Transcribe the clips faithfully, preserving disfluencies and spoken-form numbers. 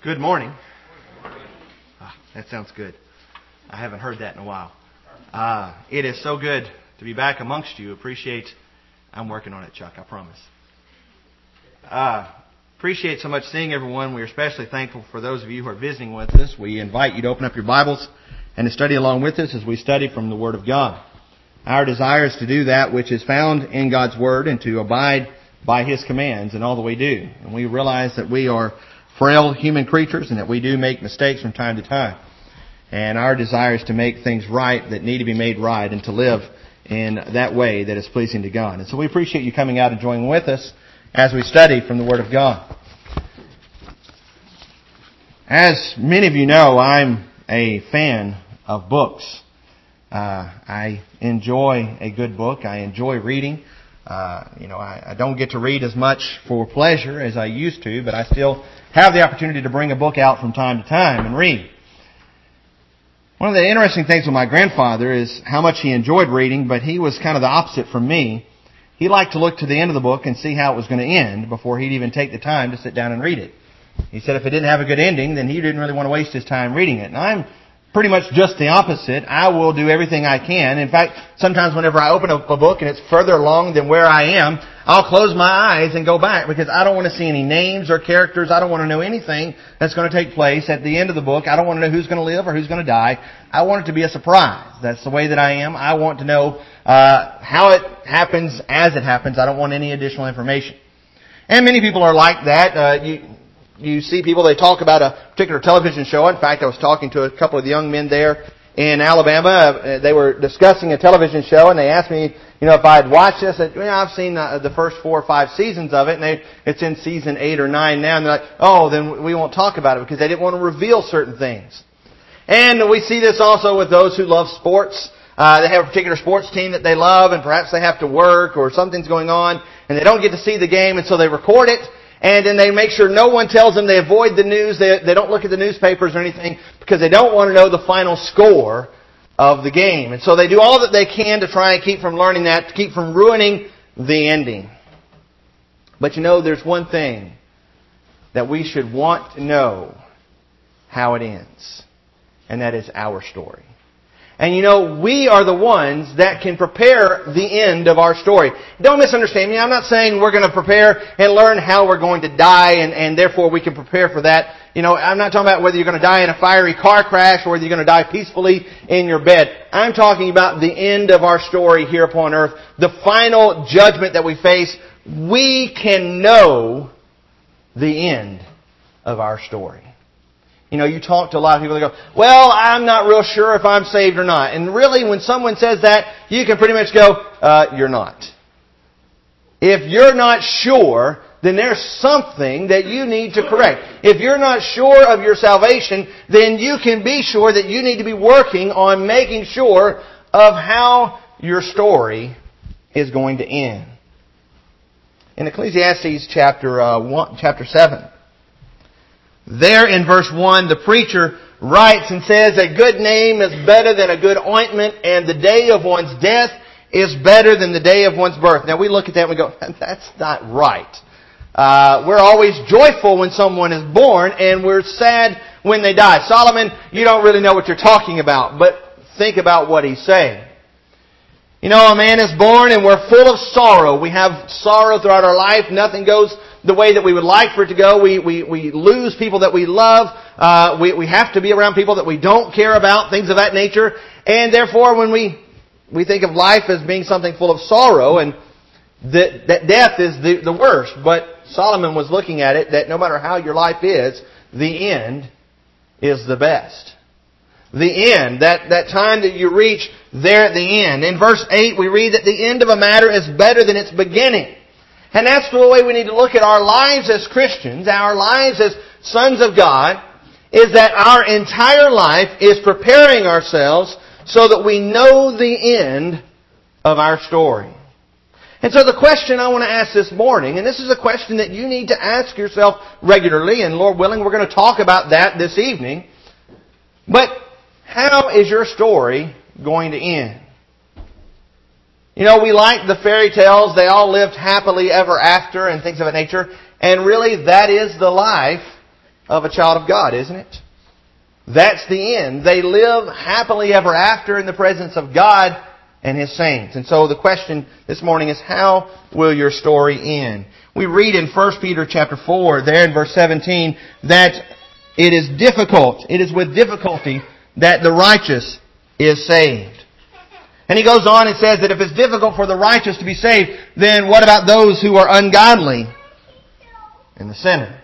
Good morning. Ah, that sounds good. I haven't heard that in a while. Uh, it is so good to be back amongst you. Appreciate, I'm working on it, Chuck, I promise. Uh, appreciate so much seeing everyone. We're especially thankful for those of you who are visiting with us. We invite you to open up your Bibles and to study along with us as we study from the Word of God. Our desire is to do that which is found in God's Word and to abide by His commands in all that we do. And we realize that we are frail human creatures and that we do make mistakes from time to time. And our desire is to make things right that need to be made right and to live in that way that is pleasing to God. And so we appreciate you coming out and joining with us as we study from the Word of God. As many of you know, I'm a fan of books. Uh, I enjoy a good book. I enjoy reading. Uh, you know, I, I don't get to read as much for pleasure as I used to, but I still have the opportunity to bring a book out from time to time and read. One of the interesting things with my grandfather is how much he enjoyed reading, but he was kind of the opposite from me. He liked to look to the end of the book and see how it was going to end before he'd even take the time to sit down and read it. He said if it didn't have a good ending, then he didn't really want to waste his time reading it. And I'm pretty much just the opposite. I will do everything I can. In fact, sometimes whenever I open up a book and it's further along than where I am, I'll close my eyes and go back because I don't want to see any names or characters. I don't want to know anything that's going to take place at the end of the book. I don't want to know who's going to live or who's going to die. I want it to be a surprise. That's the way that I am. I want to know uh how it happens as it happens. I don't want any additional information. And many people are like that. Uh, you... You see people, they talk about a particular television show. In fact, I was talking to a couple of the young men there in Alabama. They were discussing a television show, and they asked me, you know, if I had watched this. I said, well, I've seen the, the first four or five seasons of it, and they, it's in season eight or nine now. And they're like, oh, then we won't talk about it because they didn't want to reveal certain things. And we see this also with those who love sports. Uh, they have a particular sports team that they love, and perhaps they have to work or something's going on, and they don't get to see the game, and so they record it. And then they make sure no one tells them. They avoid the news. They, they don't look at the newspapers or anything because they don't want to know the final score of the game. And so they do all that they can to try and keep from learning that, to keep from ruining the ending. But you know, there's one thing that we should want to know how it ends. And that is our story. And you know, we are the ones that can prepare the end of our story. Don't misunderstand me. I'm not saying we're going to prepare and learn how we're going to die and, and therefore we can prepare for that. You know, I'm not talking about whether you're going to die in a fiery car crash or whether you're going to die peacefully in your bed. I'm talking about the end of our story here upon earth. The final judgment that we face. We can know the end of our story. You know, you talk to a lot of people that go, well, I'm not real sure if I'm saved or not. And really, when someone says that, you can pretty much go, uh, you're not. If you're not sure, then there's something that you need to correct. If you're not sure of your salvation, then you can be sure that you need to be working on making sure of how your story is going to end. In Ecclesiastes chapter uh, one, chapter seven, there in verse one, the preacher writes and says, a good name is better than a good ointment, and the day of one's death is better than the day of one's birth. Now we look at that and we go, that's not right. Uh, we're always joyful when someone is born, and we're sad when they die. Solomon, you don't really know what you're talking about, but think about what he's saying. You know, a man is born and we're full of sorrow. We have sorrow throughout our life. Nothing goes the way that we would like for it to go. We we, we lose people that we love. Uh, we, we have to be around people that we don't care about, things of that nature. And therefore, when we we think of life as being something full of sorrow, and that, that death is the, the worst. But Solomon was looking at it that no matter how your life is, the end is the best. The end, that, that time that you reach there at the end. In verse eight, we read that the end of a matter is better than its beginning. And that's the way we need to look at our lives as Christians, our lives as sons of God, is that our entire life is preparing ourselves so that we know the end of our story. And so the question I want to ask this morning, and this is a question that you need to ask yourself regularly, and Lord willing, we're going to talk about that this evening. But how is your story going to end? You know, we like the fairy tales. They all lived happily ever after and things of that nature. And really, that is the life of a child of God, isn't it? That's the end. They live happily ever after in the presence of God and His saints. And so the question this morning is, how will your story end? We read in First Peter chapter four, there in verse seventeen, that it is difficult, it is with difficulty that the righteous is saved. And he goes on and says that if it's difficult for the righteous to be saved, then what about those who are ungodly and the sinner?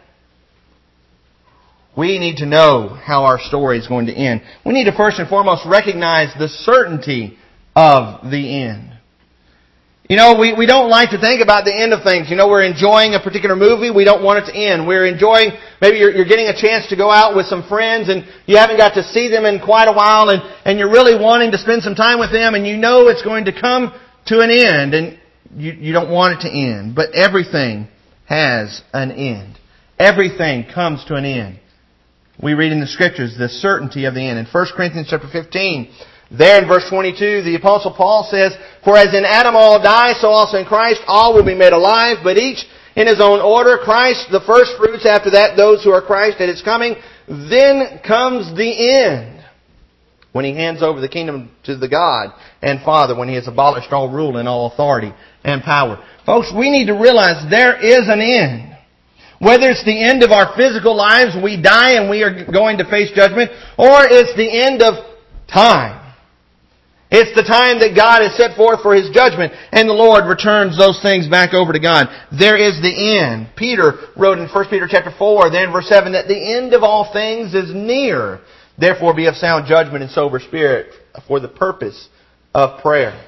We need to know how our story is going to end. We need to first and foremost recognize the certainty of the end. You know, we, we don't like to think about the end of things. You know, we're enjoying a particular movie. We don't want it to end. We're enjoying, maybe you're, you're getting a chance to go out with some friends and you haven't got to see them in quite a while, and, and you're really wanting to spend some time with them, and you know it's going to come to an end, and you, you don't want it to end. But everything has an end. Everything comes to an end. We read in the Scriptures the certainty of the end. In First Corinthians chapter fifteen, there in verse twenty-two, the Apostle Paul says, "For as in Adam all die, so also in Christ all will be made alive, but each in his own order. Christ the first fruits, after that those who are Christ at His coming. Then comes the end, when He hands over the kingdom to the God and Father, when He has abolished all rule and all authority and power." Folks, we need to realize there is an end. Whether it's the end of our physical lives, we die and we are going to face judgment, or it's the end of time. It's the time that God has set forth for His judgment, and the Lord returns those things back over to God. There is the end. Peter wrote in First Peter chapter four, then verse seven, that the end of all things is near. Therefore be of sound judgment and sober spirit for the purpose of prayer.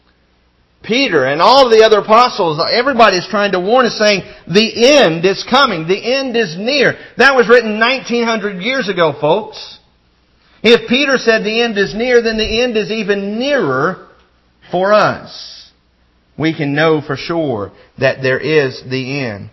Peter and all of the other apostles, everybody is trying to warn us, saying, the end is coming. The end is near. That was written nineteen hundred years ago, folks. If Peter said the end is near, then the end is even nearer for us. We can know for sure that there is the end.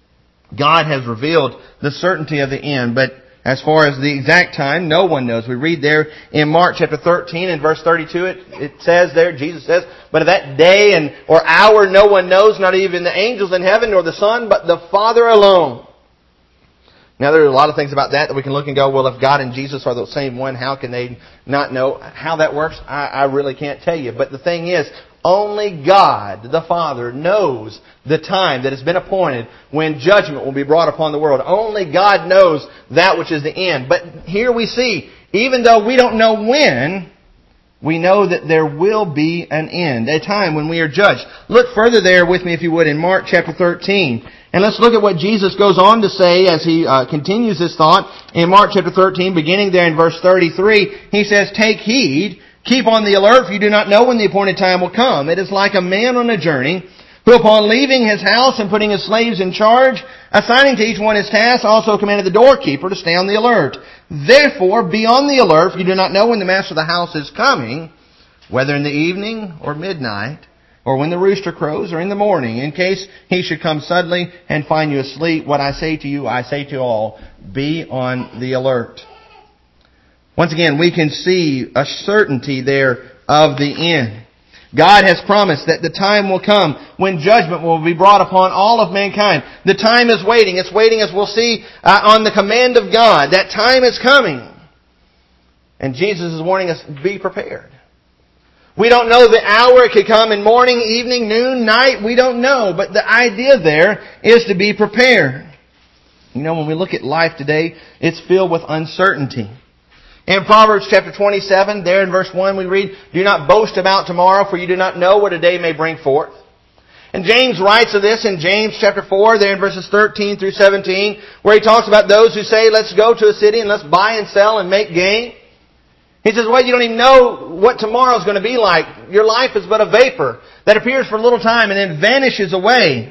God has revealed the certainty of the end, but as far as the exact time, no one knows. We read there in Mark chapter thirteen and verse thirty-two, it, it says there, Jesus says, "But of that day and or hour no one knows, not even the angels in heaven nor the Son, but the Father alone." Now there are a lot of things about that that we can look and go, well, if God and Jesus are the same one, how can they not know? How that works, I, I really can't tell you. But the thing is, only God, the Father, knows the time that has been appointed when judgment will be brought upon the world. Only God knows that which is the end. But here we see, even though we don't know when, we know that there will be an end, a time when we are judged. Look further there with me, if you would, in Mark chapter thirteen. And let's look at what Jesus goes on to say as He uh, continues this thought. In Mark chapter thirteen, beginning there in verse thirty-three, He says, "Take heed, keep on the alert, for you do not know when the appointed time will come. It is like a man on a journey, who upon leaving his house and putting his slaves in charge, assigning to each one his task, also commanded the doorkeeper to stay on the alert. Therefore, be on the alert, for you do not know when the master of the house is coming, whether in the evening or midnight, or when the rooster crows, or in the morning, in case he should come suddenly and find you asleep. What I say to you, I say to all, be on the alert." Once again, we can see a certainty there of the end. God has promised that the time will come when judgment will be brought upon all of mankind. The time is waiting. It's waiting, as we'll see, uh, on the command of God. That time is coming. And Jesus is warning us, be prepared. We don't know the hour. It could come in morning, evening, noon, night. We don't know. But the idea there is to be prepared. You know, when we look at life today, it's filled with uncertainty. In Proverbs chapter twenty-seven, there in verse one, we read, "Do not boast about tomorrow, for you do not know what a day may bring forth." And James writes of this in James chapter four, there in verses thirteen through seventeen, where he talks about those who say, let's go to a city and let's buy and sell and make gain. He says, well, you don't even know what tomorrow is going to be like. Your life is but a vapor that appears for a little time and then vanishes away.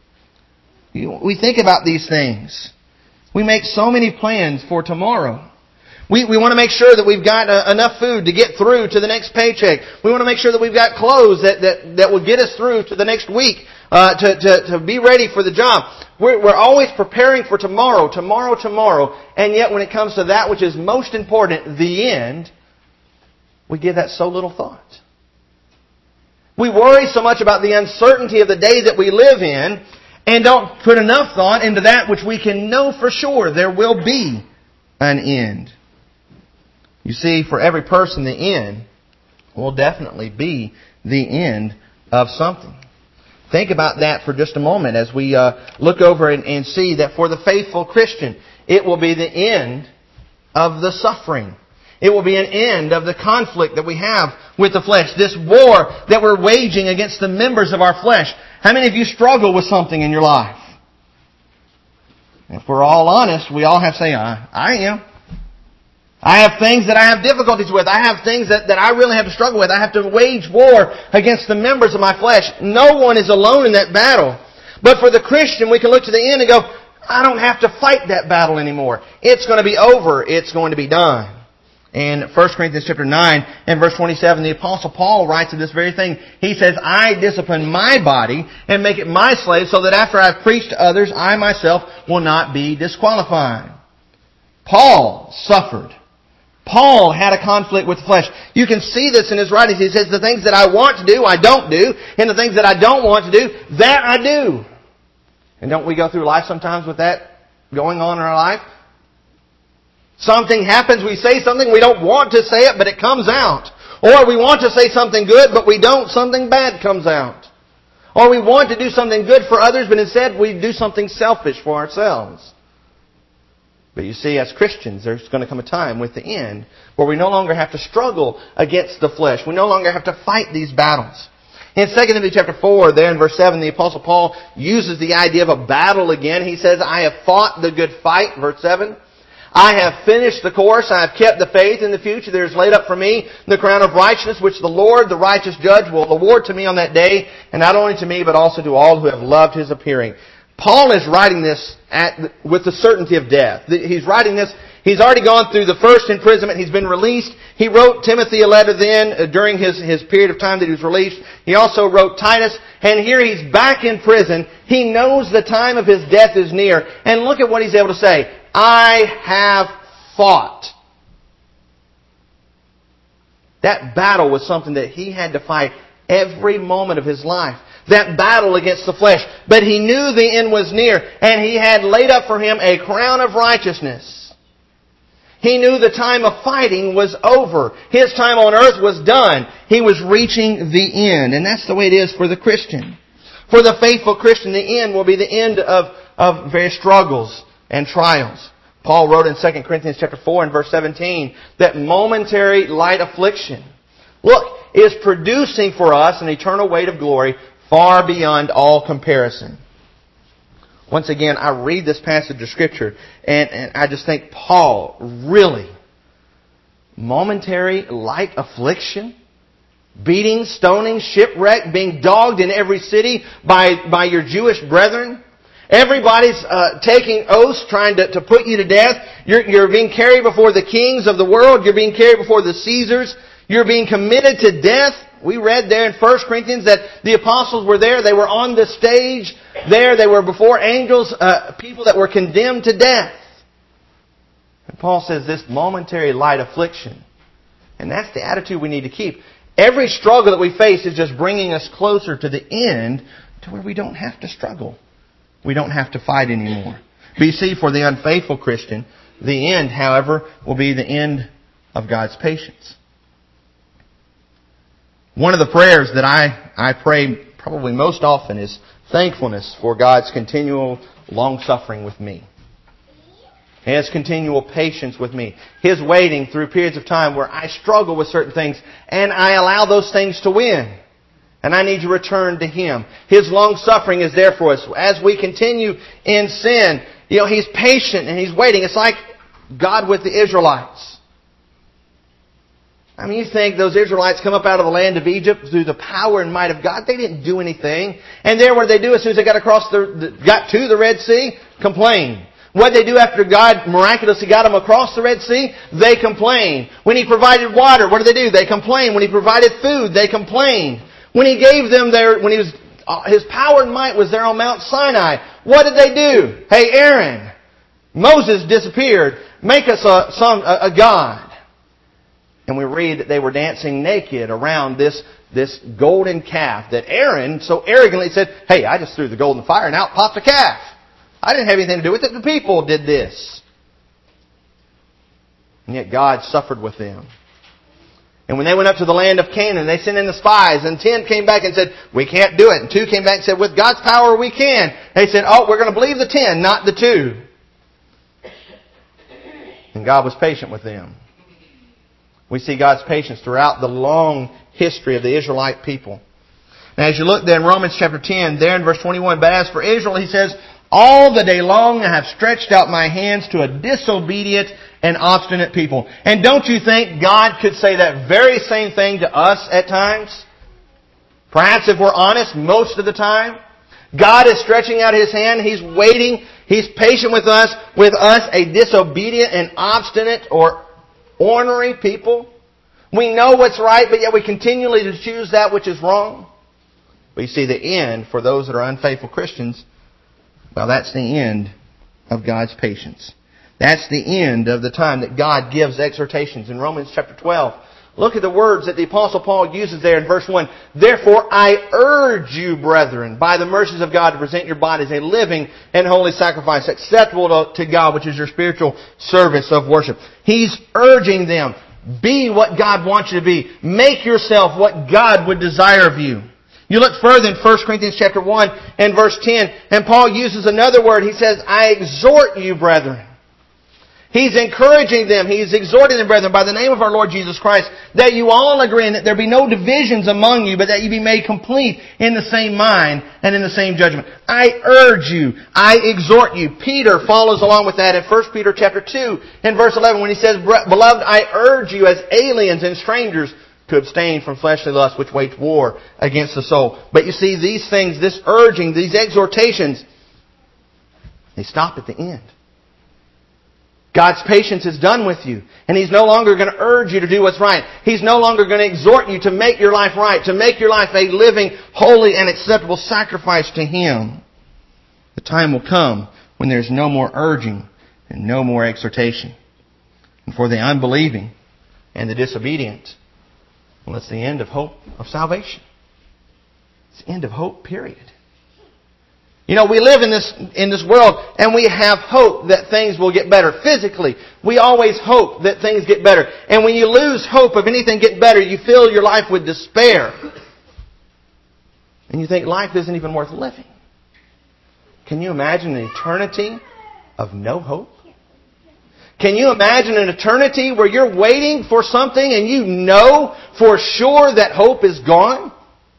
We think about these things. We make so many plans for tomorrow. We, we want to make sure that we've got uh, enough food to get through to the next paycheck. We want to make sure that we've got clothes that, that, that will get us through to the next week, uh, to, to, to be ready for the job. We're, we're always preparing for tomorrow, tomorrow, tomorrow. And yet when it comes to that which is most important, the end, we give that so little thought. We worry so much about the uncertainty of the day that we live in, and don't put enough thought into that which we can know for sure there will be an end. You see, for every person, the end will definitely be the end of something. Think about that for just a moment as we uh, look over and, and see that for the faithful Christian, it will be the end of the suffering. It will be an end of the conflict that we have with the flesh. This war that we're waging against the members of our flesh. How many of you struggle with something in your life? If we're all honest, we all have to say, I, I am. I have things that I have difficulties with. I have things that, that I really have to struggle with. I have to wage war against the members of my flesh. No one is alone in that battle. But for the Christian, we can look to the end and go, I don't have to fight that battle anymore. It's going to be over. It's going to be done. In First Corinthians chapter nine and verse twenty-seven, the Apostle Paul writes of this very thing. He says, I discipline my body and make it my slave so that after I've preached to others, I myself will not be disqualified. Paul suffered. Paul had a conflict with the flesh. You can see this in his writings. He says, the things that I want to do, I don't do. And the things that I don't want to do, that I do. And don't we go through life sometimes with that going on in our life? Something happens, we say something, we don't want to say it, but it comes out. Or we want to say something good, but we don't, something bad comes out. Or we want to do something good for others, but instead we do something selfish for ourselves. But you see, as Christians, there's going to come a time with the end where we no longer have to struggle against the flesh. We no longer have to fight these battles. In Second Timothy chapter four, there in verse seven, the Apostle Paul uses the idea of a battle again. He says, I have fought the good fight, verse seven. I have finished the course. I have kept the faith. In the future there is laid up for me the crown of righteousness, which the Lord, the righteous judge, will award to me on that day, and not only to me, but also to all who have loved His appearing. Paul is writing this at, with the certainty of death. He's writing this. He's already gone through the first imprisonment. He's been released. He wrote Timothy a letter then uh, during his, his period of time that he was released. He also wrote Titus. And here he's back in prison. He knows the time of his death is near. And look at what he's able to say. I have fought. That battle was something that he had to fight every moment of his life. That battle against the flesh. But he knew the end was near, and He had laid up for him a crown of righteousness. He knew the time of fighting was over. His time on earth was done. He was reaching the end. And that's the way it is for the Christian. For the faithful Christian, the end will be the end of, of various struggles and trials. Paul wrote in Second Corinthians chapter four and verse seventeen that momentary light affliction, look, is producing for us an eternal weight of glory far beyond all comparison. Once again, I read this passage of Scripture and, and I just think, Paul, really? Momentary light affliction? Beating, stoning, shipwreck, being dogged in every city by, by your Jewish brethren? Everybody's uh, taking oaths trying to, to put you to death. You're, you're being carried before the kings of the world. You're being carried before the Caesars. You're being committed to death. We read there in First Corinthians that the apostles were there. They were on the stage there. They were before angels, uh, people that were condemned to death. And Paul says this momentary light affliction. And that's the attitude we need to keep. Every struggle that we face is just bringing us closer to the end to where we don't have to struggle. We don't have to fight anymore. But you see, for the unfaithful Christian, the end, however, will be the end of God's patience. One of the prayers that I, I pray probably most often is thankfulness for God's continual long-suffering with me. His continual patience with me. His waiting through periods of time where I struggle with certain things and I allow those things to win. And I need to return to Him. His long-suffering is there for us. As we continue in sin, you know, He's patient and He's waiting. It's like God with the Israelites. I mean, you think those Israelites come up out of the land of Egypt through the power and might of God. They didn't do anything. And there what did they do as soon as they got across the, got to the Red Sea? Complain. What did they do after God miraculously got them across the Red Sea? They complained. When He provided water, what did they do? They complained. When He provided food, they complained. When He gave them their, when He was, His power and might was there on Mount Sinai, what did they do? Hey, Aaron, Moses disappeared. Make us a, some, a, a God. And we read that they were dancing naked around this, this golden calf that Aaron so arrogantly said, hey, I just threw the golden fire and out popped a calf. I didn't have anything to do with it. The people did this. And yet God suffered with them. And when they went up to the land of Canaan, they sent in the spies, and ten came back and said, we can't do it. And two came back and said, with God's power we can. They said, oh, we're going to believe the ten, not the two. And God was patient with them. We see God's patience throughout the long history of the Israelite people. Now as you look there in Romans chapter ten, there in verse twenty-one, but as for Israel, he says, all the day long I have stretched out my hands to a disobedient and obstinate people. And don't you think God could say that very same thing to us at times? Perhaps if we're honest, most of the time. God is stretching out His hand. He's waiting. He's patient with us, with us, a disobedient and obstinate or ornery people. We know what's right, but yet we continually choose that which is wrong. But you see, the end for those that are unfaithful Christians, well, that's the end of God's patience. That's the end of the time that God gives exhortations. In Romans chapter twelve, look at the words that the Apostle Paul uses there in verse one. Therefore I urge you, brethren, by the mercies of God, to present your bodies a living and holy sacrifice, acceptable to God, which is your spiritual service of worship. He's urging them, be what God wants you to be. Make yourself what God would desire of you. You look further in First Corinthians chapter one and verse ten, and Paul uses another word. He says, I exhort you, brethren. He's encouraging them. He's exhorting them, brethren, by the name of our Lord Jesus Christ, that you all agree and that there be no divisions among you, but that you be made complete in the same mind and in the same judgment. I urge you. I exhort you. Peter follows along with that in First Peter chapter two and verse eleven when he says, beloved, I urge you as aliens and strangers to abstain from fleshly lust which wage war against the soul. But you see, these things, this urging, these exhortations, they stop at the end. God's patience is done with you. And He's no longer going to urge you to do what's right. He's no longer going to exhort you to make your life right, to make your life a living, holy, and acceptable sacrifice to Him. The time will come when there's no more urging and no more exhortation. And for the unbelieving and the disobedient, well, it's the end of hope of salvation. It's the end of hope, period. You know, we live in this in this world and we have hope that things will get better. Physically, we always hope that things get better. And when you lose hope of anything getting better, you fill your life with despair. And you think life isn't even worth living. Can you imagine an eternity of no hope? Can you imagine an eternity where you're waiting for something and you know for sure that hope is gone?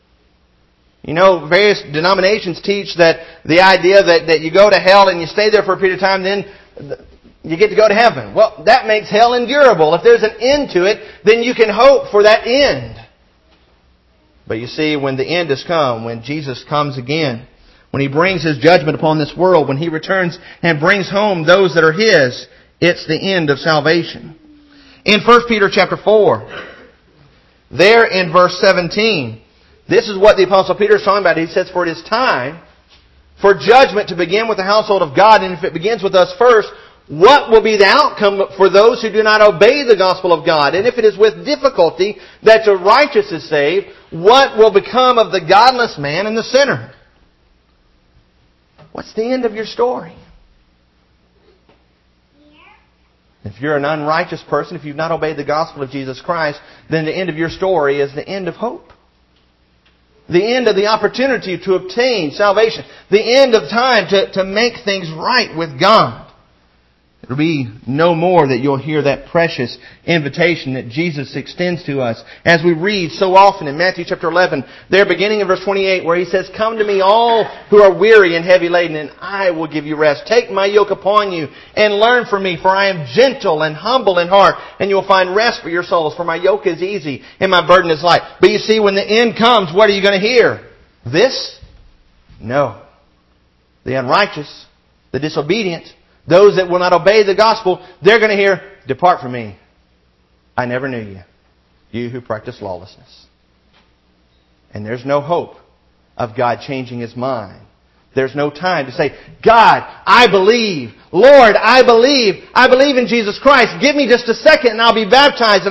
You know, various denominations teach that the idea that, that you go to hell and you stay there for a period of time, then you get to go to heaven. Well, that makes hell endurable. If there's an end to it, then you can hope for that end. But you see, when the end has come, when Jesus comes again, when He brings His judgment upon this world, when He returns and brings home those that are His, it's the end of salvation. In First Peter chapter four, there in verse seventeen, this is what the Apostle Peter is talking about. He says, for it is time for judgment to begin with the household of God. And if it begins with us first, what will be the outcome for those who do not obey the gospel of God? And if it is with difficulty that the righteous is saved, what will become of the godless man and the sinner? What's the end of your story? If you're an unrighteous person, if you've not obeyed the gospel of Jesus Christ, then the end of your story is the end of hope. The end of the opportunity to obtain salvation. The end of time to, to make things right with God. It'll be no more that you'll hear that precious invitation that Jesus extends to us. As we read so often in Matthew chapter eleven, there beginning in verse twenty-eight, where He says, come to me all who are weary and heavy laden, and I will give you rest. Take my yoke upon you and learn from me, for I am gentle and humble in heart, and you will find rest for your souls. For my yoke is easy and my burden is light. But you see, when the end comes, what are you going to hear? This? No. The unrighteous, the disobedient, those that will not obey the gospel, they're going to hear, depart from me. I never knew you. You who practice lawlessness. And there's no hope of God changing His mind. There's no time to say, God, I believe. Lord, I believe. I believe in Jesus Christ. Give me just a second and I'll be baptized and I'll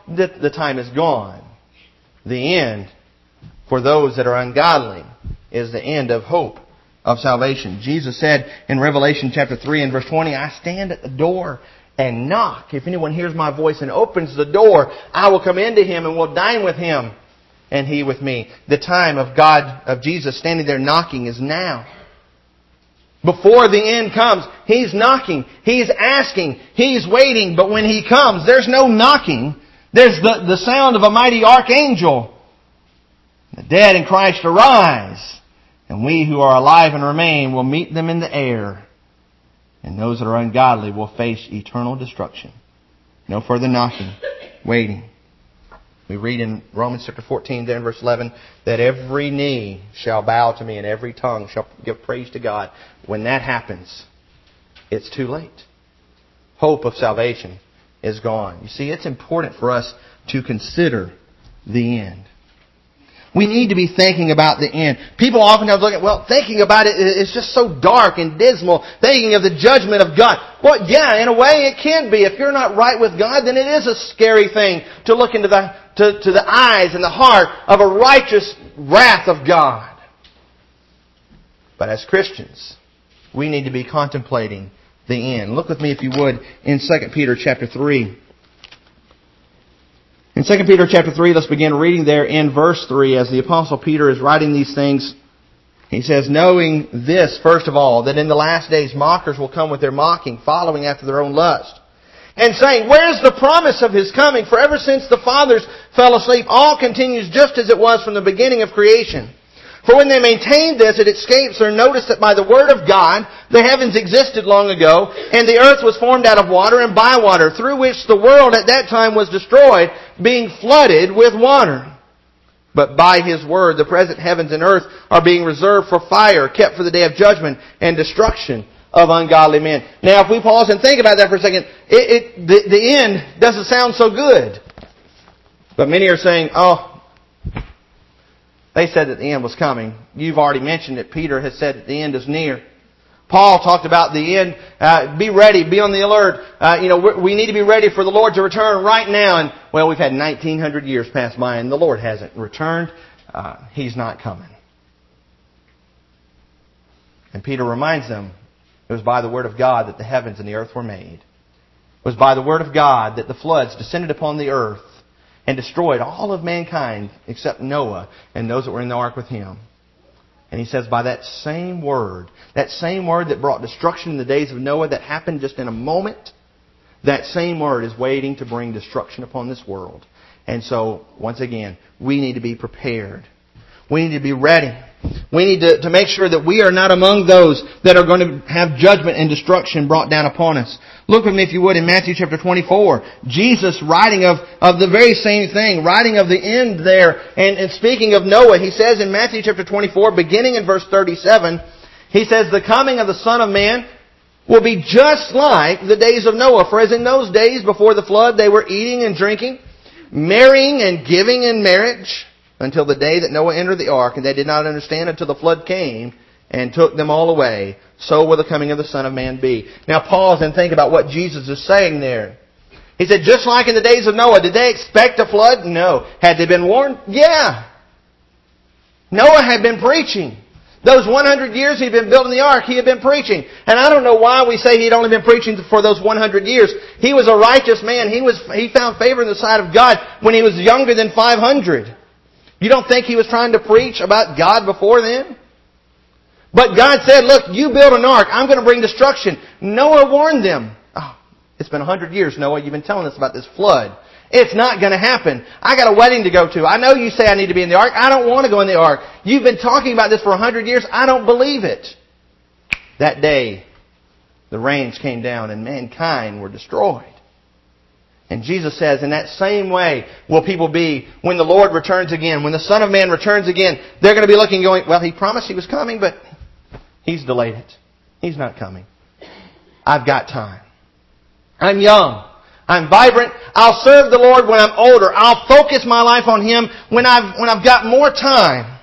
the, the time is gone. The end for those that are ungodly is the end of hope of salvation. Jesus said in Revelation chapter three and verse twenty, I stand at the door and knock. If anyone hears my voice and opens the door, I will come into him and will dine with him and he with me. The time of God, of Jesus standing there knocking is now. Before the end comes, He's knocking, He's asking, He's waiting. But when He comes, there's no knocking. There's the, the sound of a mighty archangel. The dead in Christ arise. And we who are alive and remain will meet them in the air. And those that are ungodly will face eternal destruction. No further knocking, waiting. We read in Romans chapter fourteen, there in verse eleven, that every knee shall bow to me and every tongue shall give praise to God. When that happens, it's too late. Hope of salvation is gone. You see, it's important for us to consider the end. We need to be thinking about the end. People oftentimes look at, well, thinking about it is just so dark and dismal. Thinking of the judgment of God. Well, yeah, in a way it can be. If you're not right with God, then it is a scary thing to look into the to, to the eyes and the heart of a righteous wrath of God. But as Christians, we need to be contemplating the end. Look with me, if you would, in Second Peter chapter three. In Second Peter chapter three, let's begin reading there in verse three. As the Apostle Peter is writing these things, he says, knowing this, first of all, that in the last days mockers will come with their mocking, following after their own lust, and saying, where's the promise of His coming? For ever since the fathers fell asleep, all continues just as it was from the beginning of creation. For when they maintain this, it escapes their notice that by the word of God, the heavens existed long ago, and the earth was formed out of water and by water, through which the world at that time was destroyed, being flooded with water. But by His word, the present heavens and earth are being reserved for fire, kept for the day of judgment and destruction of ungodly men. Now, if we pause and think about that for a second, it, it the, the end doesn't sound so good. But many are saying, oh, they said that the end was coming. You've already mentioned it. Peter has said that the end is near. Paul talked about the end. Uh, be ready. Be on the alert. Uh, you know, we need to be ready for the Lord to return right now. And, well, we've had nineteen hundred years pass by and the Lord hasn't returned. Uh, He's not coming. And Peter reminds them, it was by the word of God that the heavens and the earth were made. It was by the word of God that the floods descended upon the earth and destroyed all of mankind except Noah and those that were in the ark with him. And he says, by that same word, that same word that brought destruction in the days of Noah, that happened just in a moment, that same word is waiting to bring destruction upon this world. And so, once again, we need to be prepared. We need to be ready. We need to, to make sure that we are not among those that are going to have judgment and destruction brought down upon us. Look with me, if you would, in Matthew chapter twenty-four. Jesus writing of, of the very same thing, writing of the end there, and, and speaking of Noah. He says in Matthew chapter twenty-four, beginning in verse thirty-seven, He says, the coming of the Son of Man will be just like the days of Noah. For as in those days before the flood, they were eating and drinking, marrying and giving in marriage, until the day that Noah entered the ark, and they did not understand until the flood came and took them all away. So will the coming of the Son of Man be. Now pause and think about what Jesus is saying there. He said, just like in the days of Noah, did they expect a flood? No. Had they been warned? Yeah. Noah had been preaching. Those one hundred years he'd been building the ark, he had been preaching. And I don't know why we say he'd only been preaching for those one hundred years. He was a righteous man. He was he found favor in the sight of God when he was younger than five hundred. You don't think he was trying to preach about God before then? But God said, look, you build an ark. I'm going to bring destruction. Noah warned them. Oh, it's been a hundred years, Noah. You've been telling us about this flood. It's not going to happen. I got a wedding to go to. I know you say I need to be in the ark. I don't want to go in the ark. You've been talking about this for a hundred years. I don't believe it. That day, the rains came down and mankind were destroyed. And Jesus says, in that same way will people be when the Lord returns again. When the Son of Man returns again, they're going to be looking going, well, He promised He was coming, but He's delayed it. He's not coming. I've got time. I'm young. I'm vibrant. I'll serve the Lord when I'm older. I'll focus my life on Him when I've, when I've got more time.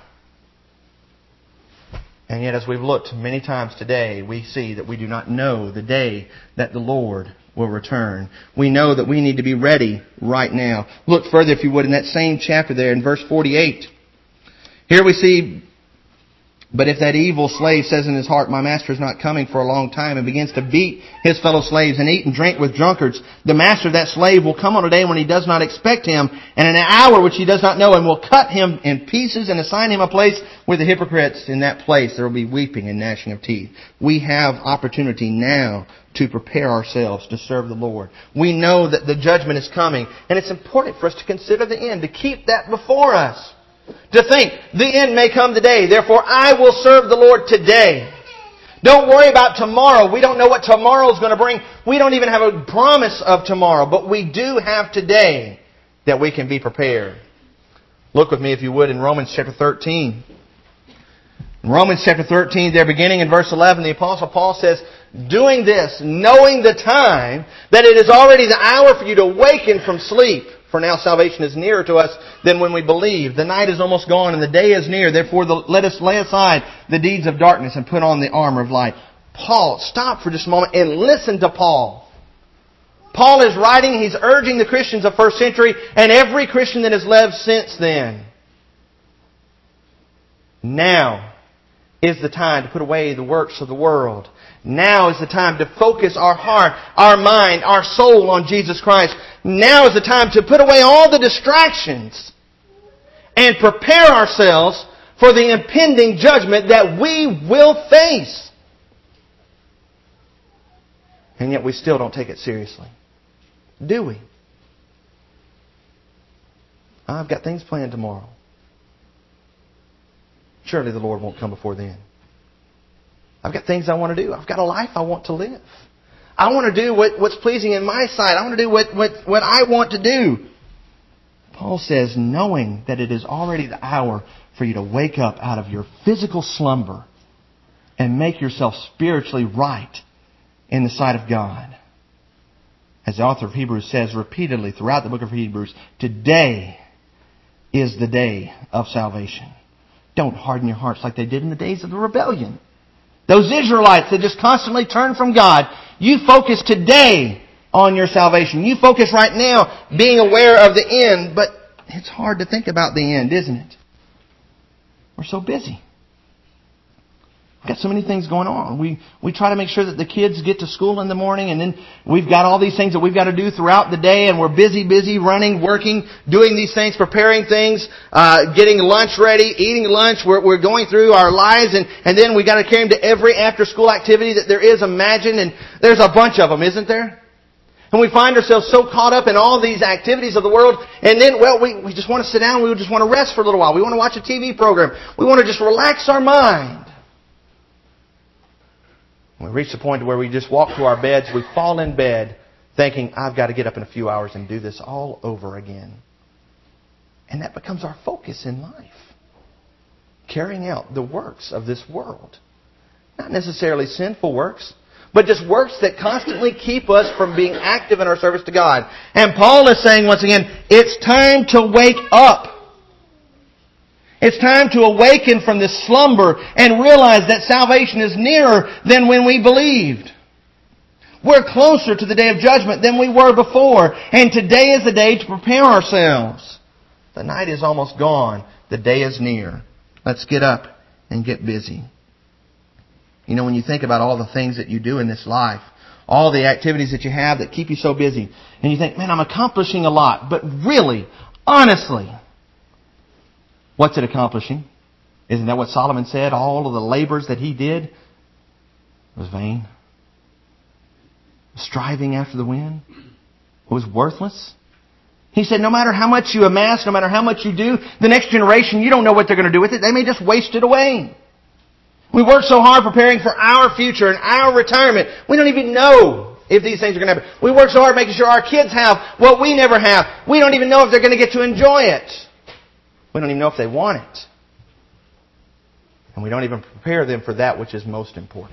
And yet, as we've looked many times today, we see that we do not know the day that the Lord will return. We know that we need to be ready right now. Look further, if you would, in that same chapter there in verse forty-eight. Here we see, but if that evil slave says in his heart, my master is not coming for a long time, and begins to beat his fellow slaves and eat and drink with drunkards, the master of that slave will come on a day when he does not expect him, and in an hour which he does not know, and will cut him in pieces and assign him a place with the hypocrites. In that place there will be weeping and gnashing of teeth. We have opportunity now to prepare ourselves to serve the Lord. We know that the judgment is coming, and it's important for us to consider the end, to keep that before us. To think, the end may come today, therefore I will serve the Lord today. Don't worry about tomorrow. We don't know what tomorrow is going to bring. We don't even have a promise of tomorrow, but we do have today that we can be prepared. Look with me, if you would, in Romans chapter thirteen. In Romans chapter thirteen, there beginning in verse eleven, the Apostle Paul says, doing this, knowing the time, that it is already the hour for you to awaken from sleep. For now salvation is nearer to us than when we believe. The night is almost gone and the day is near. Therefore the, let us lay aside the deeds of darkness and put on the armor of light. Paul, stop for just a moment and listen to Paul. Paul is writing, he's urging the Christians of first century and every Christian that has lived since then. Now is the time to put away the works of the world. Now is the time to focus our heart, our mind, our soul on Jesus Christ. Now is the time to put away all the distractions and prepare ourselves for the impending judgment that we will face. And yet we still don't take it seriously. Do we? I've got things planned tomorrow. Surely the Lord won't come before then. I've got things I want to do. I've got a life I want to live. I want to do what, what's pleasing in my sight. I want to do what, what, what I want to do. Paul says, knowing that it is already the hour for you to wake up out of your physical slumber and make yourself spiritually right in the sight of God. As the author of Hebrews says repeatedly throughout the book of Hebrews, today is the day of salvation. Don't harden your hearts like they did in the days of the rebellion. Those Israelites that just constantly turned from God, you focus today on your salvation. You focus right now being aware of the end, but it's hard to think about the end, isn't it? We're so busy. We've got so many things going on. We we try to make sure that the kids get to school in the morning, and then we've got all these things that we've got to do throughout the day, and we're busy, busy, running, working, doing these things, preparing things, uh, getting lunch ready, eating lunch. We're, we're going through our lives, and, and then we've got to carry them to every after-school activity that there is, imagine, and there's a bunch of them, isn't there? And we find ourselves so caught up in all these activities of the world, and then, well, we, we just want to sit down, we just want to rest for a little while. We want to watch a T V program. We want to just relax our mind. We reach the point where we just walk to our beds, we fall in bed thinking, I've got to get up in a few hours and do this all over again. And that becomes our focus in life. Carrying out the works of this world. Not necessarily sinful works, but just works that constantly keep us from being active in our service to God. And Paul is saying once again, it's time to wake up. It's time to awaken from this slumber and realize that salvation is nearer than when we believed. We're closer to the day of judgment than we were before. And today is the day to prepare ourselves. The night is almost gone. The day is near. Let's get up and get busy. You know, when you think about all the things that you do in this life, all the activities that you have that keep you so busy, and you think, man, I'm accomplishing a lot. But really, honestly, what's it accomplishing? Isn't that what Solomon said? All of the labors that he did was vain. Striving after the wind was worthless. He said, no matter how much you amass, no matter how much you do, the next generation, you don't know what they're going to do with it. They may just waste it away. We work so hard preparing for our future and our retirement. We don't even know if these things are going to happen. We work so hard making sure our kids have what we never have. We don't even know if they're going to get to enjoy it. We don't even know if they want it. And we don't even prepare them for that which is most important.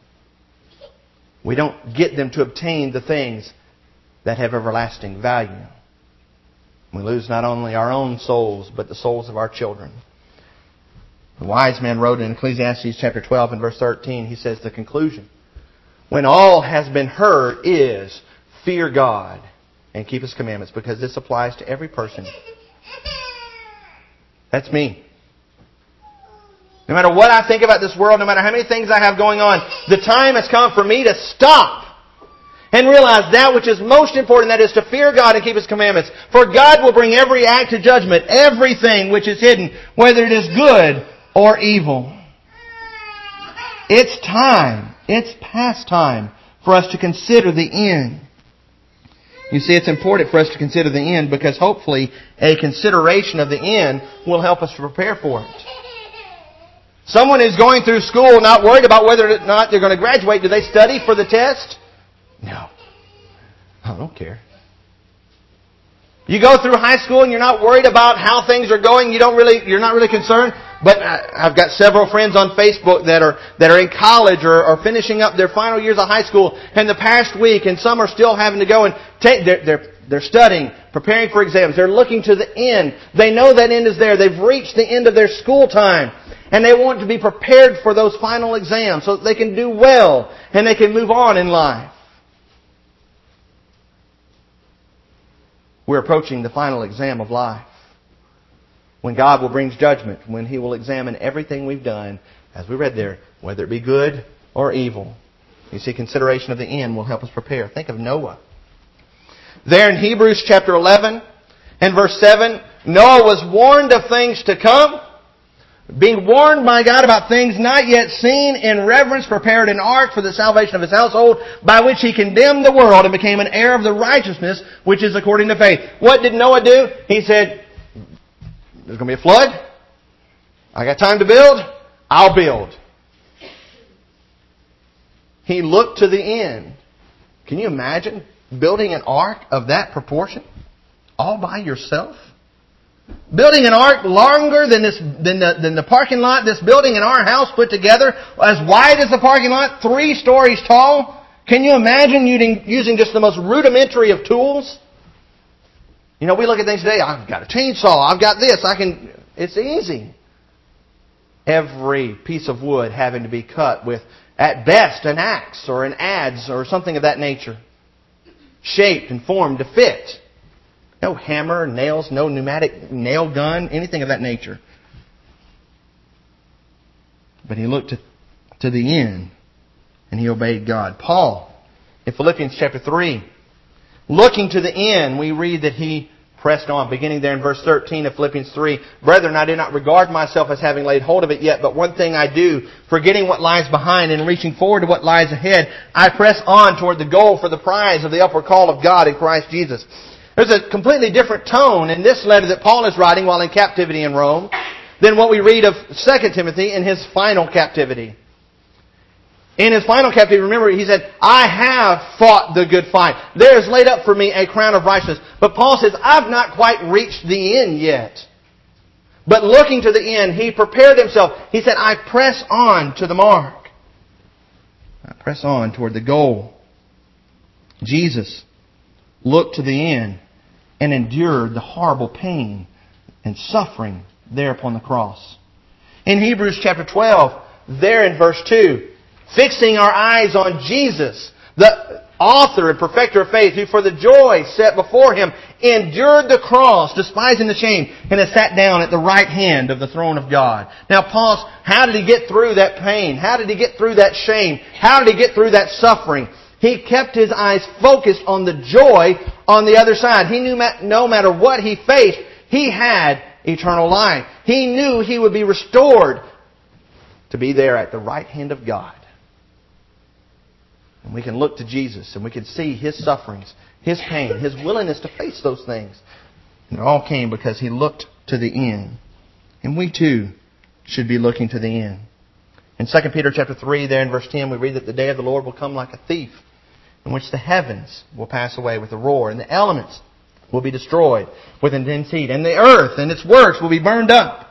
We don't get them to obtain the things that have everlasting value. We lose not only our own souls, but the souls of our children. The wise man wrote in Ecclesiastes chapter twelve and verse thirteen, he says the conclusion, when all has been heard, is fear God and keep His commandments, because this applies to every person. That's me. No matter what I think about this world, no matter how many things I have going on, the time has come for me to stop and realize that which is most important, that is to fear God and keep His commandments. For God will bring every act to judgment, everything which is hidden, whether it is good or evil. It's time, it's past time for us to consider the end. You see, it's important for us to consider the end because hopefully a consideration of the end will help us to prepare for it. Someone who's going through school not worried about whether or not they're going to graduate, do they study for the test? No. I don't care. You go through high school and you're not worried about how things are going. You don't really, you're not really concerned. But I've got several friends on Facebook that are that are in college or are finishing up their final years of high school in the past week, and some are still having to go and take. They're they're, they're studying, preparing for exams. They're looking to the end. They know that end is there. They've reached the end of their school time, and they want to be prepared for those final exams so that they can do well and they can move on in life. We're approaching the final exam of life, when God will bring judgment, when He will examine everything we've done, as we read there, whether it be good or evil. You see, consideration of the end will help us prepare. Think of Noah. There in Hebrews chapter eleven and verse seven, Noah was warned of things to come, being warned by God about things not yet seen, in reverence prepared an ark for the salvation of his household, by which he condemned the world and became an heir of the righteousness which is according to faith. What did Noah do? He said, there's going to be a flood. I got time to build. I'll build. He looked to the end. Can you imagine building an ark of that proportion? All by yourself? Building an ark longer than this than the, than the parking lot. This building in our house put together, as wide as the parking lot, three stories tall. Can you imagine using, using just the most rudimentary of tools? You know, we look at things today, I've got a chainsaw, I've got this, I can... It's easy. Every piece of wood having to be cut with, at best, an axe or an adze or something of that nature. Shaped and formed to fit. No hammer, nails, no pneumatic nail gun, anything of that nature. But he looked to, to the end and he obeyed God. Paul, in Philippians chapter three, looking to the end, we read that he pressed on. Beginning there in verse thirteen of Philippians three. Brethren, I do not regard myself as having laid hold of it yet, but one thing I do, forgetting what lies behind and reaching forward to what lies ahead, I press on toward the goal for the prize of the upward call of God in Christ Jesus. There's a completely different tone in this letter that Paul is writing while in captivity in Rome than what we read of Second Timothy in his final captivity. In his final captivity, remember, he said, I have fought the good fight. There is laid up for me a crown of righteousness. But Paul says, I've not quite reached the end yet. But looking to the end, he prepared himself. He said, I press on to the mark. I press on toward the goal. Jesus looked to the end and endured the horrible pain and suffering there upon the cross. In Hebrews chapter twelve, there in verse two, fixing our eyes on Jesus, the author and perfecter of faith, who for the joy set before Him endured the cross, despising the shame, and has sat down at the right hand of the throne of God. Now, Paul, how did he get through that pain? How did he get through that shame? How did he get through that suffering? He kept his eyes focused on the joy on the other side. He knew no matter what he faced, he had eternal life. He knew he would be restored to be there at the right hand of God. And we can look to Jesus and we can see His sufferings, His pain, His willingness to face those things. And it all came because He looked to the end. And we too should be looking to the end. In Second Peter chapter three, there in verse ten, we read that the day of the Lord will come like a thief, in which the heavens will pass away with a roar, and the elements will be destroyed with intense heat, and the earth and its works will be burned up.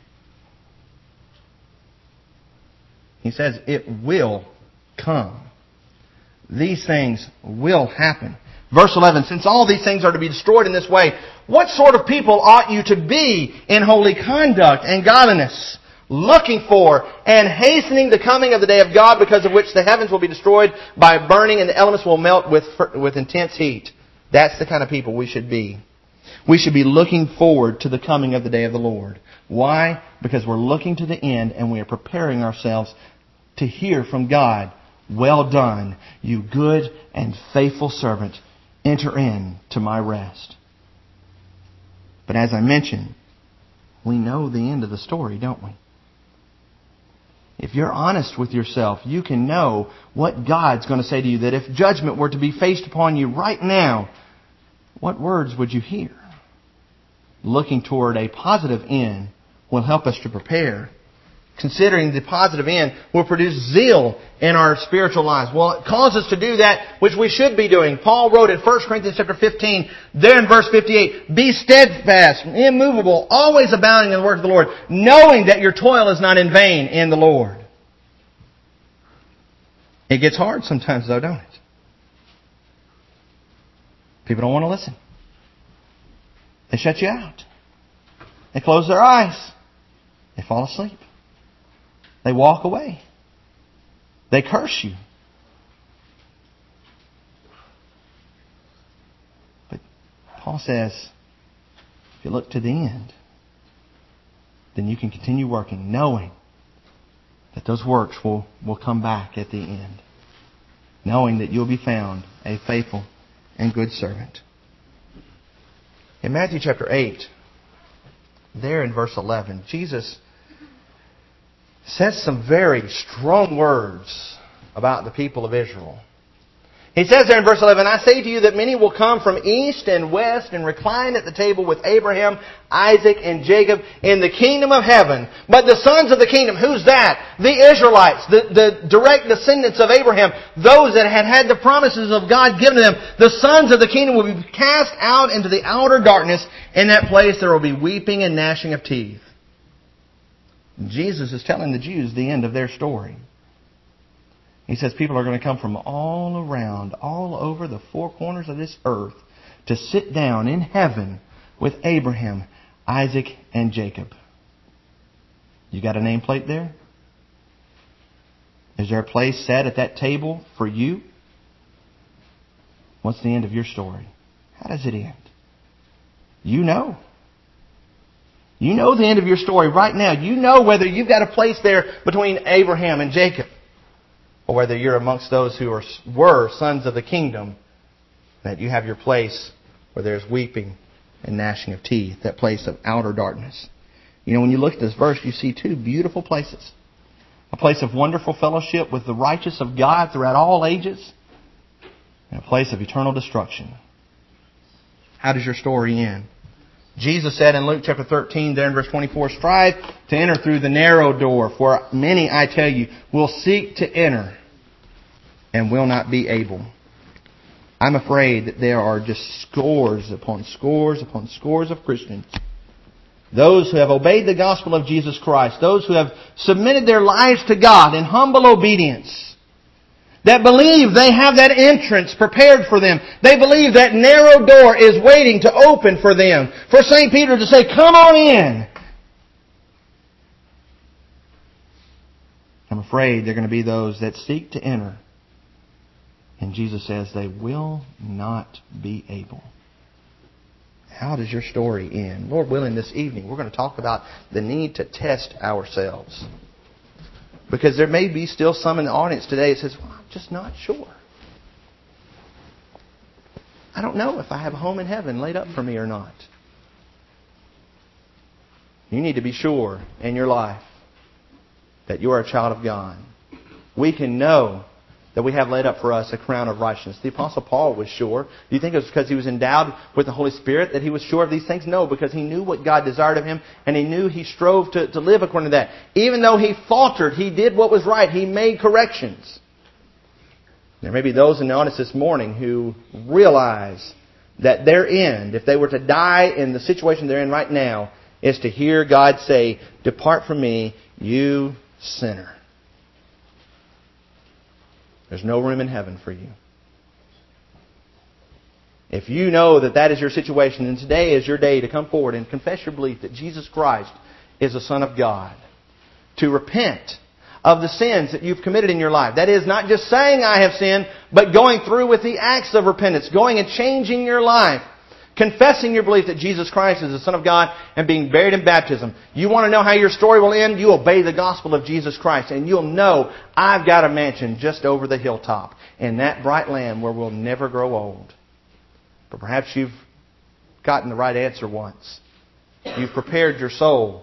He says it will come. These things will happen. Verse eleven, since all these things are to be destroyed in this way, what sort of people ought you to be in holy conduct and godliness? looking for and hastening the coming of the day of God, because of which the heavens will be destroyed by burning and the elements will melt with, with intense heat. That's the kind of people we should be. We should be looking forward to the coming of the day of the Lord. Why? Because we're looking to the end and we are preparing ourselves to hear from God, "Well done, you good and faithful servant. Enter in to my rest." But as I mentioned, we know the end of the story, don't we? If you're honest with yourself, you can know what God's going to say to you. That if judgment were to be faced upon you right now, what words would you hear? Looking toward a positive end will help us to prepare. Considering the positive end will produce zeal in our spiritual lives. Well, it calls us to do that which we should be doing. Paul wrote in First Corinthians chapter fifteen, there in verse fifty-eight, "Be steadfast, immovable, always abounding in the work of the Lord, knowing that your toil is not in vain in the Lord." It gets hard sometimes though, don't it? People don't want to listen. They shut you out. They close their eyes. They fall asleep. They walk away. They curse you. But Paul says, if you look to the end, then you can continue working, knowing that those works will, will come back at the end. Knowing that you'll be found a faithful and good servant. In Matthew chapter eight, there in verse eleven, Jesus says some very strong words about the people of Israel. He says there in verse eleven, "I say to you that many will come from east and west and recline at the table with Abraham, Isaac, and Jacob in the kingdom of heaven. But the sons of the kingdom," who's that? The Israelites, the, the direct descendants of Abraham, those that had had the promises of God given to them. "The sons of the kingdom will be cast out into the outer darkness. In that place there will be weeping and gnashing of teeth." Jesus is telling the Jews the end of their story. He says people are going to come from all around, all over the four corners of this earth to sit down in heaven with Abraham, Isaac, and Jacob. You got a nameplate there? Is there a place set at that table for you? What's the end of your story? How does it end? You know. You know the end of your story right now. You know whether you've got a place there between Abraham and Jacob, or whether you're amongst those who are, were sons of the kingdom, that you have your place where there's weeping and gnashing of teeth, that place of outer darkness. You know, when you look at this verse, you see two beautiful places. A place of wonderful fellowship with the righteous of God throughout all ages, and a place of eternal destruction. How does your story end? Jesus said in Luke chapter thirteen, there in verse twenty-four, "Strive to enter through the narrow door, for many, I tell you, will seek to enter and will not be able." I'm afraid that there are just scores upon scores upon scores of Christians, those who have obeyed the gospel of Jesus Christ, those who have submitted their lives to God in humble obedience, that believe they have that entrance prepared for them. They believe that narrow door is waiting to open for them. For Saint Peter to say, "Come on in." I'm afraid they're going to be those that seek to enter. And Jesus says they will not be able. How does your story end? Lord willing, this evening we're going to talk about the need to test ourselves. Because there may be still some in the audience today that says, "Well, I'm just not sure. I don't know if I have a home in heaven laid up for me or not." You need to be sure in your life that you are a child of God. We can know that we have laid up for us a crown of righteousness. The Apostle Paul was sure. Do you think it was because he was endowed with the Holy Spirit that he was sure of these things? No, because he knew what God desired of him, and he knew he strove to, to live according to that. Even though he faltered, he did what was right. He made corrections. There may be those in the audience this morning who realize that their end, if they were to die in the situation they're in right now, is to hear God say, "Depart from me, you sinner." There's no room in heaven for you. If you know that that is your situation, then today is your day to come forward and confess your belief that Jesus Christ is the Son of God. to repent of the sins that you've committed in your life. That is, not just saying I have sinned, but going through with the acts of repentance, going and changing your life, confessing your belief that Jesus Christ is the Son of God and being buried in baptism. You want to know how your story will end? You obey the gospel of Jesus Christ and you'll know I've got a mansion just over the hilltop in that bright land where we'll never grow old. But perhaps you've gotten the right answer once. You've prepared your soul.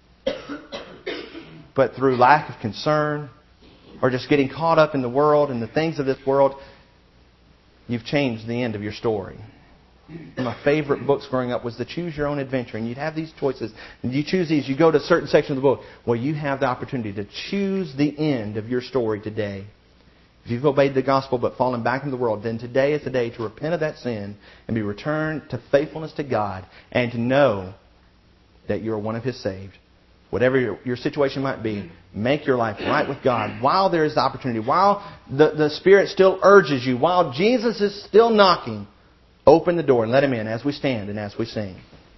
But through lack of concern or just getting caught up in the world and the things of this world, you've changed the end of your story. One of my favorite books growing up was the Choose Your Own Adventure. And you'd have these choices. And you choose these. You go to a certain section of the book where you have the opportunity to choose the end of your story today. If you've obeyed the gospel but fallen back into the world, then today is the day to repent of that sin and be returned to faithfulness to God and to know that you're one of His saved. Whatever your, your situation might be, make your life right with God while there is the opportunity, while the, the Spirit still urges you, while Jesus is still knocking. Open the door and let Him in as we stand and as we sing.